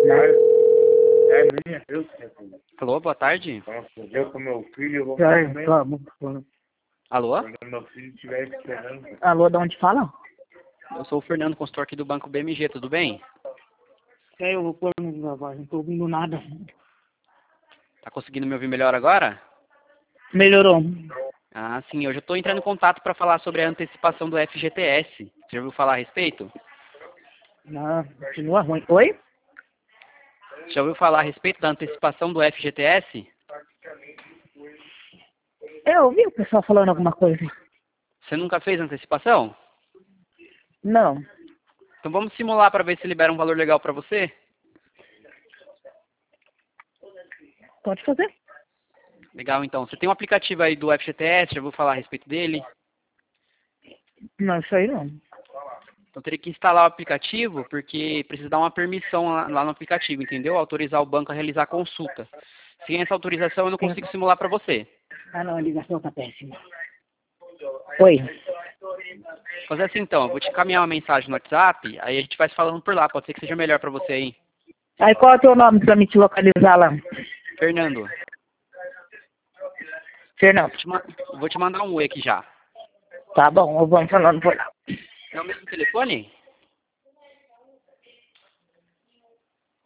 É minha, eu sei. Alô, boa tarde. Nossa, eu com meu filho, eu vou Alô? quando meu filho estiver esperando. Alô, de onde fala? Eu sou o Fernando, consultor aqui do Banco BMG, tudo bem? Eu vou pôr no voz, não tô ouvindo nada. Tá conseguindo me ouvir melhor agora? Melhorou. Ah, sim, eu já estou entrando em contato para falar sobre a antecipação do FGTS. Você já ouviu falar a respeito? Não, continua ruim. Oi? Já ouviu falar a respeito da antecipação do FGTS? Eu ouvi o pessoal falando alguma coisa. Você nunca fez antecipação? Não. Então vamos simular para ver se libera um valor legal para você? Pode fazer. Legal, então. Você tem um aplicativo aí do FGTS, já ouviu falar a respeito dele? Não, isso aí não. Então teria que instalar o aplicativo, porque precisa dar uma permissão lá no aplicativo, entendeu? Autorizar o banco a realizar a consulta. Sem essa autorização eu não consigo simular para você. Ah, não, a ligação tá péssima. Oi. Vou fazer assim então, eu vou te encaminhar uma mensagem no WhatsApp, aí a gente vai se falando por lá, pode ser que seja melhor para você aí. Aí qual é o teu nome pra me te localizar lá? Fernando, Fernando. vou te mandar um oi aqui já. Tá bom, vamos falando por lá. É o mesmo telefone?